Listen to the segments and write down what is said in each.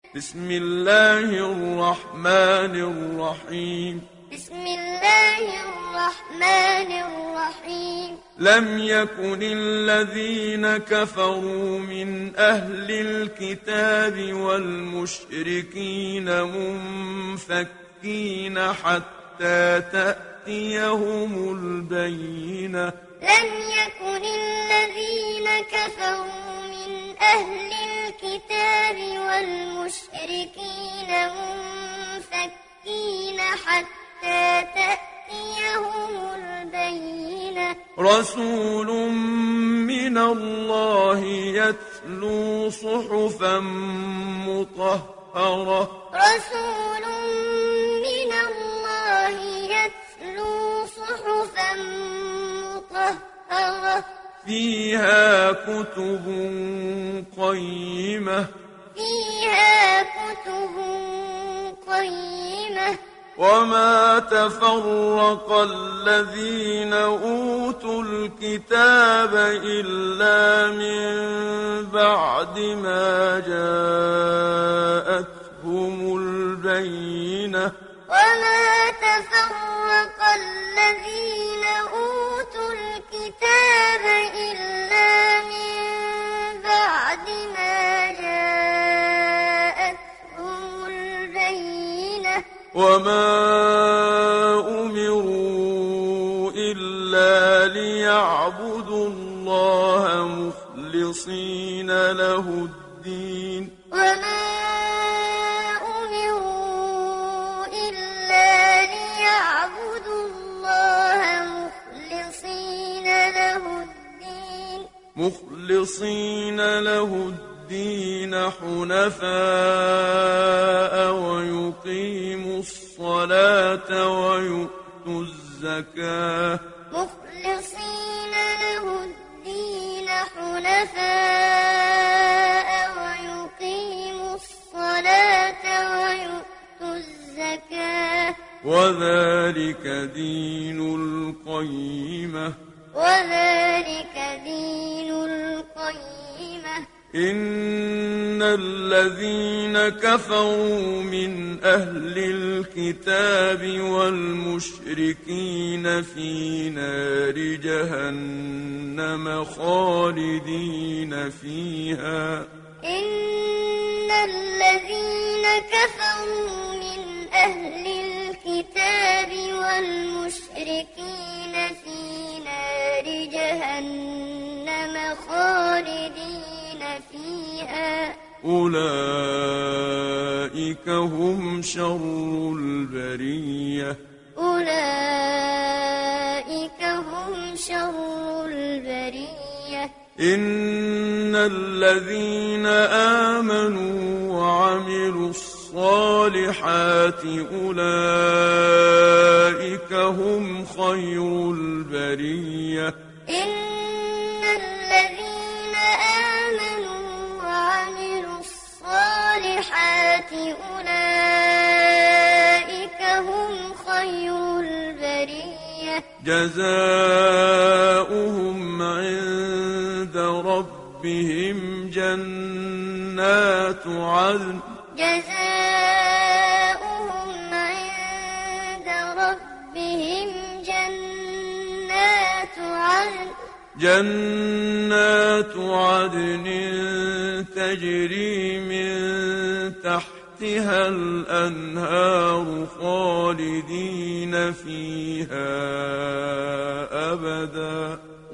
بسم الله الرحمن الرحيم. بسم الله الرحمن الرحيم. لم يكن الذين كفروا من أهل الكتاب والمشركين منفكين حتى تأتيهم البينة. لم يكن الذين كفروا من أهل الكتاب والمشركين منفكين حتى تأتيهم البينة. رسول من الله يتلو صحفا مطهرة. رسول من الله يتلو صحفا مطهرة. فيها كتب قيمة. فيها كتب قيمة. وما تفرق الذين أوتوا الكتاب إلا من بعد ما جاءتهم البينة. وما تفرق الذين أوتوا الكتاب إلا من بعد ما جاءتهم البينة. وما أمروا إلا ليعبدوا الله مخلصين له الدين. وما أمروا إلا ليعبدوا الله مخلصين له الدين حنفاء ويقيموا الصلاة ويؤتوا الزكاة. مخلصين له الدين حنفاء ويقيموا الصلاة ويؤتوا الزكاة. وذلك دين القيمة. وذلك دين القيمة. إن الذين كفروا من أهل الكتاب والمشركين في نار جهنم خالدين فيها. إن الذين كفروا من أهل الكتاب والمشركين في نار جهنم خالدين فيها. أولئك هم شر البرية. أولئك هم شر البرية. إن الذين آمنوا وعملوا الصالحات أولئك هم خير البرية. إن الذين آمنوا وعملوا الصالحات أولئك هم خير البرية. جزاؤهم عند ربهم جنات عدن. جزاؤهم عند ربهم جنات عدن تجري من تحتها الأنهار خالدين فيها أبدا.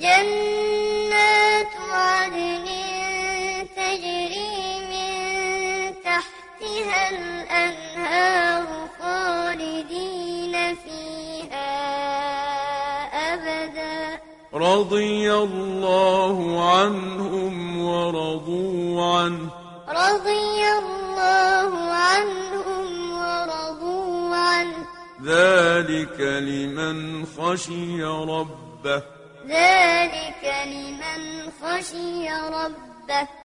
جنات عدن تجري من تحتها الأنهار خالدين فيها أبدا. رضي الله عنهم ورضوا عنه. رضي الله عنهم ورضوا عنه. ذلك لمن خشي ربه. ذلك لمن خشي ربه.